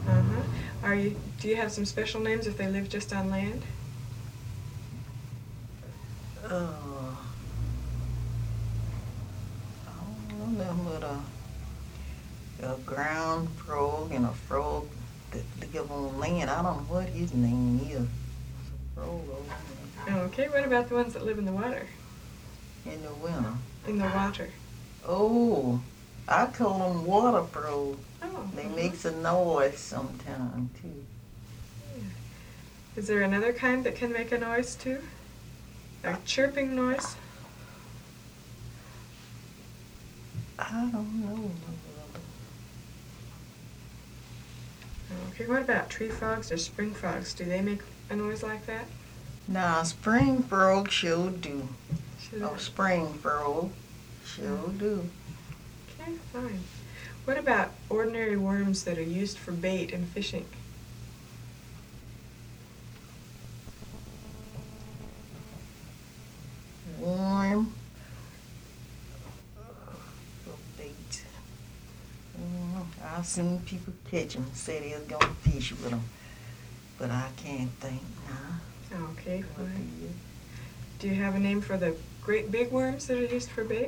Uh-huh. Do you have some special names if they live just on land? Uh, I don't know nothing but a ground frog and a frog that live on land. I don't know what his name is. It's a frog over Okay, what about the ones that live in the water? there in the winter. In the water. Oh, I call them water frogs. Oh. They makes a noise sometime too. Is there another kind that can make a noise too? A chirping noise? I don't know. Okay, what about tree frogs or spring frogs? Do they make a noise like that? Now, spring frog sure do. Should Oh, spring frog sure do. Okay, fine. What about ordinary worms that are used for bait and fishing? Warm. Bait. I've seen people catch them, say they're gonna fish with them, but I can't think now. Okay, What fine. they is. Do you have a name for the great big worms that are used for bait?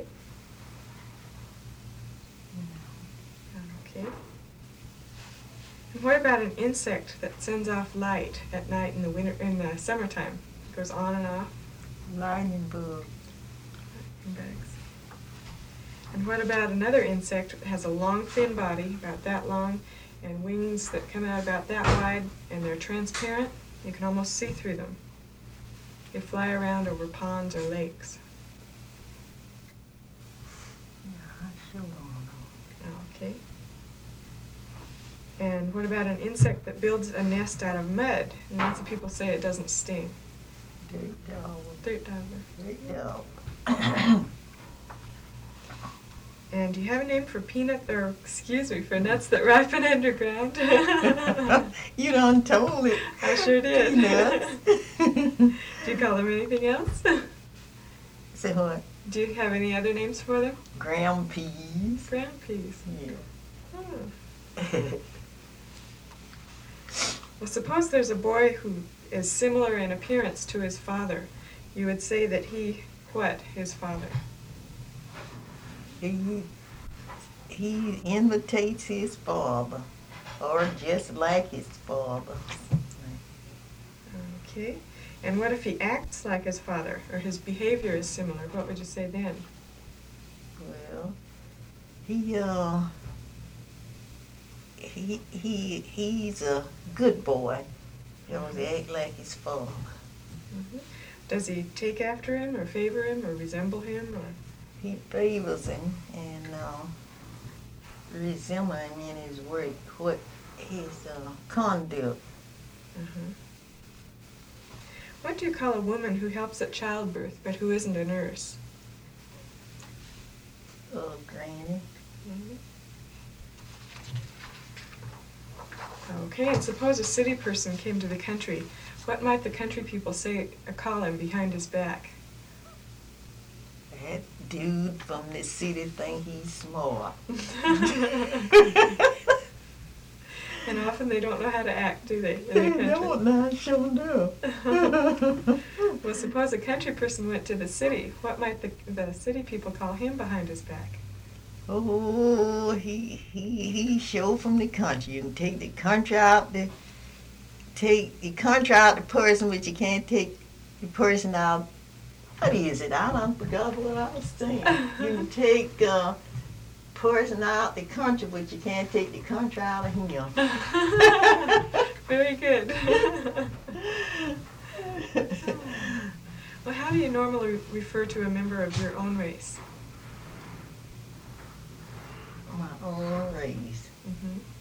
Okay. And what about an insect that sends off light at night in the summertime? It goes on and off. Lightning bug. In bags. And what about another insect that has a long thin body, about that long, and wings that come out about that wide, and they're transparent? You can almost see through them. They fly around over ponds or lakes. Yeah, I sure don't know. Okay. And what about an insect that builds a nest out of mud? And lots of people say it doesn't sting. Dirt dog. Dirt daubler. Dirt dog. And do you have a name for for nuts that ripen underground? You done told it. I sure did. Peanuts. Do you call them anything else? Say what? Do you have any other names for them? Ground peas. Ground peas. Yeah. Oh. Well, suppose there's a boy who is similar in appearance to his father. You would say that his father? He imitates his father, or just like his father. Okay. And what if he acts like his father, or his behavior is similar? What would you say then? Well, he's a good boy. He always act like his father. Mm-hmm. Does he take after him, or favor him, or resemble him, or? He favors him and resembles him in his work, his conduct. Mm-hmm. What do you call a woman who helps at childbirth but who isn't a nurse? Granny. Mm-hmm. Okay, and suppose a city person came to the country. What might the country people call him behind his back? That dude from the city think he's smart. And often they don't know how to act, do they? In the They country? don't know, sure do. Well, suppose a country person went to the city. What might the city people call him behind his back? Oh, he show from the country. You can take the country out the person, but you can't take the person out. What is it? I done forgot what I was saying. You can take person out the country, but you can't take the country out of him. Very good. Well, how do you normally refer to a member of your own race? My own race. Mm-hmm.